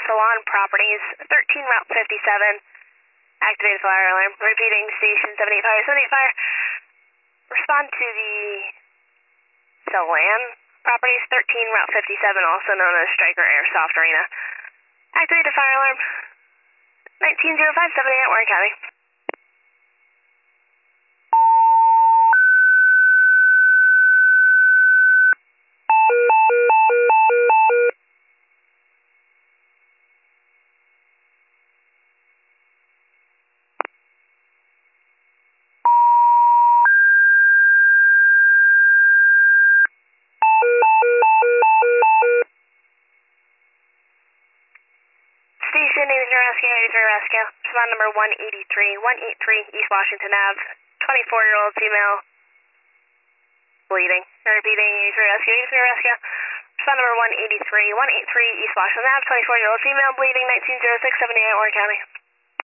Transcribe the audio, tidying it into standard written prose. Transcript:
Salon Properties, 13 Route 57. Activated fire alarm. Repeating, station 78 fire, 78 fire. Respond to the Salon Properties, 13 Route 57, also known as Stryker Airsoft Arena. Activated fire alarm. 190578, Warren County. Station 83 Rescue, 83 Rescue. Respond number 183 East Washington Ave. 24-year-old female bleeding. Repeating, 83 Rescue, 83 Rescue. Respond number 183 East Washington Ave. 24-year-old female bleeding, 190678, Warren County.